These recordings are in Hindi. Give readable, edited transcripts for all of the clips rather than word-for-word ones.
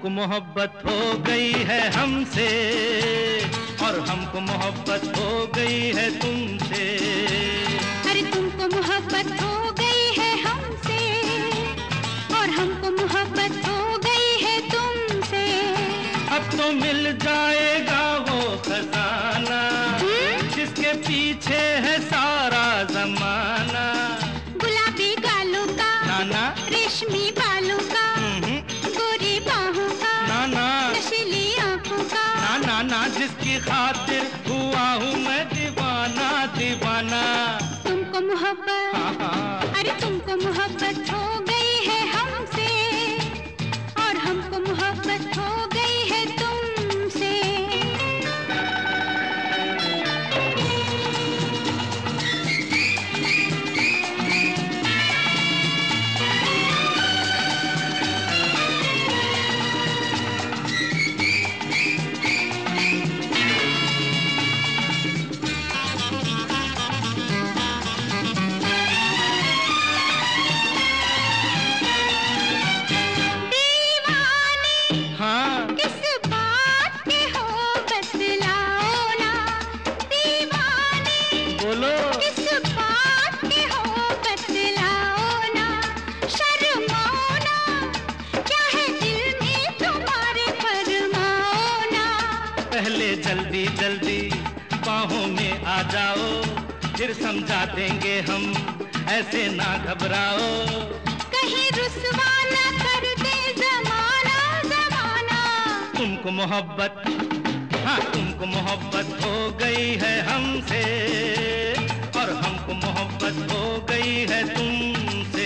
तुमको मोहब्बत हो गई है हमसे और हमको मोहब्बत हो गई है तुमसे। अरे तुमको मोहब्बत हो गई है हमसे और हमको मोहब्बत हो गई है तुमसे। अब तो मिल जाएगा वो खजाना जिसके पीछे है सारा जमाना। गुलाबी गालों का नाना, रेशमी बालों का, गोरी बाहों का, नाना, नशीली आंखों का, नाना ना, जिसकी खातिर हुआ हूँ मैं दीवाना दीवाना। तुमको मोहब्बत, हाँ हाँ, अरे तुमको मोहब्बत हो गई है हमसे और हमको मोहब्बत हो गई है तुमसे। बोलो किस बात के हो बतलाओ ना, शर्माओ ना, क्या है दिल में तुम्हारे फरमाओ ना। पहले जल्दी जल्दी बाहों में आ जाओ, फिर समझा देंगे हम, ऐसे ना घबराओ। कहीं रुसवा ना कर दे जमाना जमाना। तुमको मोहब्बत, हाँ तुमको मोहब्बत हो गई है हमसे और हमको मोहब्बत हो गई है तुमसे।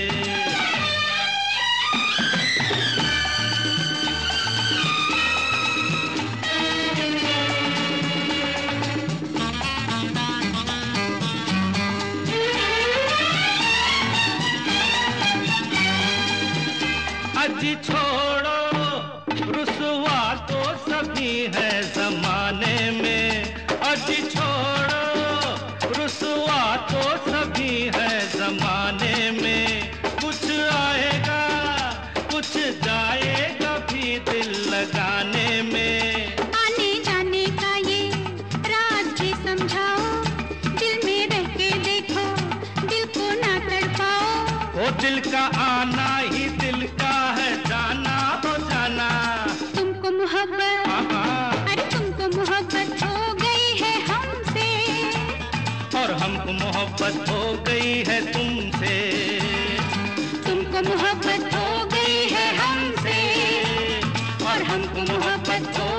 अजी छोड़ो रुसवा तो सभी है जमाने में, अजी छोड़ो रुसवा तो सभी है जमाने में। कुछ आएगा कुछ जाएगा भी दिल लगाने में। आने जाने का ये राज भी समझाओ, दिल में रह के देखो, दिल को ना तड़पाओ। वो दिल का आना ही दिल का है जाना तो जाना। तुमको मोहब्बत, अरे तुमको मोहब्बत हो गई है हमसे और हमको मोहब्बत हो गई है तुमसे। तुमको मोहब्बत हो गई है हमसे और हमको मोहब्बत हो